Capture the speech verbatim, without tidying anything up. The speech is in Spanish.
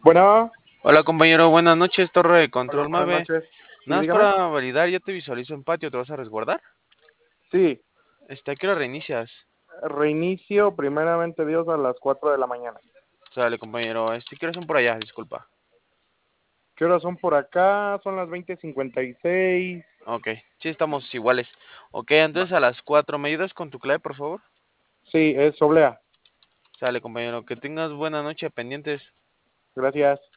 Bueno, Hola compañero, buenas noches, Torre de hola, Control buenas Mave. noches. Sí, Nada más dígame. para validar, ya te visualizo en patio, ¿te vas a resguardar? Sí, Este, ¿a qué hora reinicias? reinicio primeramente Dios a las cuatro de la mañana. Sale compañero, este, ¿qué horas son por allá? Disculpa. ¿Qué horas son por acá? Son las veinte cincuenta y seis. Ok, sí estamos iguales. Ok, entonces Va. a las cuatro, ¿me ayudas con tu clave, por favor? Sí, es Oblea. Sale compañero, que tengas buena noche, pendientes. Gracias.